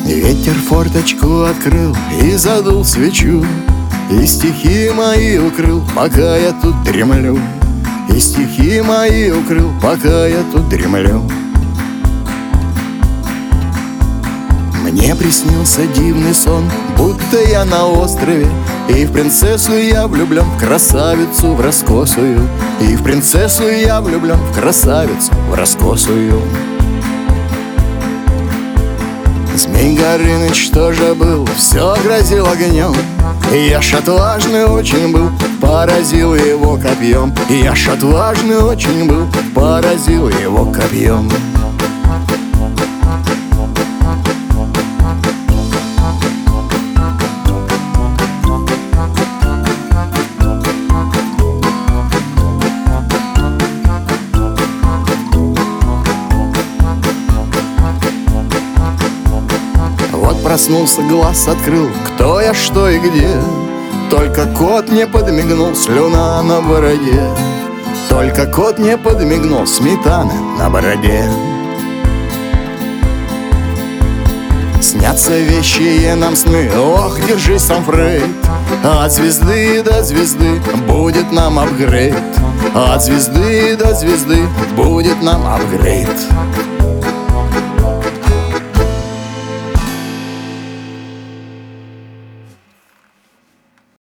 Ветер форточку открыл и задул свечу, и стихи мои укрыл, пока я тут дремлю. И стихи мои укрыл, пока я тут дремлю. Мне приснился дивный сон, будто я на острове, и в принцессу я влюблен, в красавицу в раскосую. И в принцессу я влюблен, в красавицу в раскосую. Змей Горыныч тоже был, все грозил огнем. И я ж отважный очень был, поразил его копьем. И я ж отважный очень был, поразил его копьем. Проснулся, глаз открыл, кто я, что и где. Только кот не подмигнул, слюна на бороде. Только кот не подмигнул, сметана на бороде. Снятся вещие нам сны, ох, держись, сам Фрейд. От звезды до звезды будет нам апгрейд. От звезды до звезды будет нам апгрейд.